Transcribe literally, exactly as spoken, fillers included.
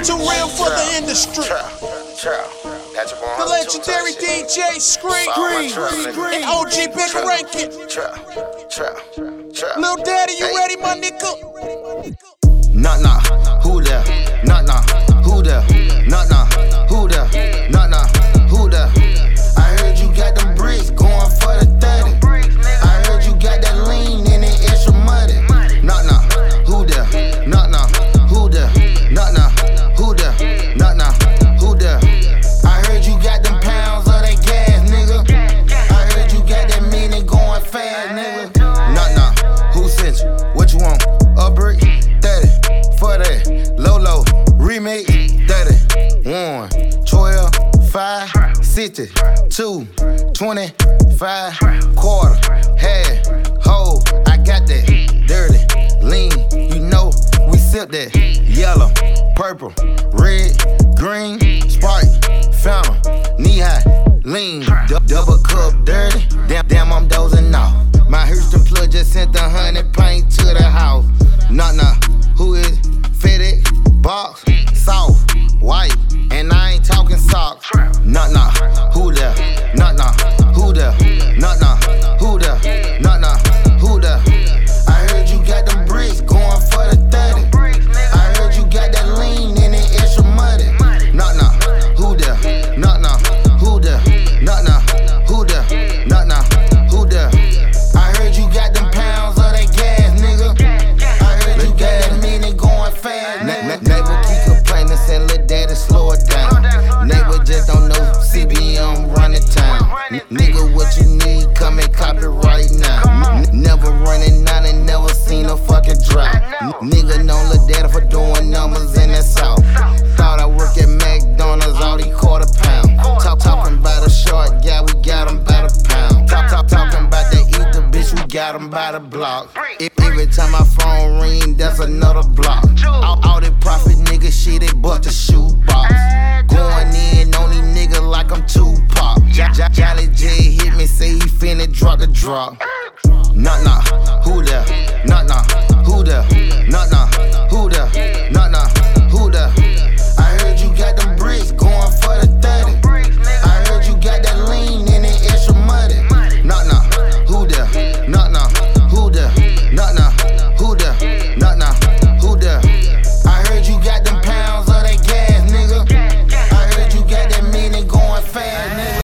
Too real for the industry. The legendary D J Scream and O G Big Rankin. Lil Daddy, you ready, my nigga? Knock knock, who there? Knock knock, who there? Knock knock, who there? Knock knock, who there? I heard you got them bricks going for the thirty. I heard you got that lean in it extra muddy. Knock knock, who there? Knock knock, who there? Knock knock, who there? Knock knock, who there? I heard you got them pounds of that gas, nigga. I heard you got that meaning going fast, nigga. Knock knock, who sent you? What you want? A brick? thirty for that. Lolo, remake, thirty. one, twelve, five, sixty, two, twenty-five, quarter, half, whole. I got that dirty, lean, you know we sip that. Yellow, purple, red, green, Sprite, fountain, knee high, lean, du- double cup, dirty. Damn, damn, I'm dozing off. My Houston plug just sent the hundred paint to the house. Knock knock, who is FedEx? Box, soft, white, and I ain't talking socks. Knock knock, who there? Knock knock, who there? Knock knock, who there? Knock knock, who there? I heard you got them bricks going for the thirty. I heard you got that lean in it extra muddy. Knock knock, who there? Knock knock, who there? Knock knock, who there? Knock knock, who there? I heard you got them pounds of that gas, nigga. I heard you got that meaning going fast, nigga. Neighbor keep complaining, saying Lil Daddy slow it down. Neighbor just don't know C B M running town. Nigga, what you need, come and cop it right now. N- never running out and never seen a fucking drop. N- nigga know Lil Daddy for doing numbers in that south. Thought I work at McDonald's, all these quarter pound. Talk talking about a short, yeah, we got him by the pound. Talk talk talking about that ether, bitch, we got him by the block. If every time my phone ring, that's another block. All, all that profit nigga shit, they bust the shoe box. Going in on these niggas like I'm Tupac. J- J- Jolly J hit me, say he finna drop the drop. Knock knock,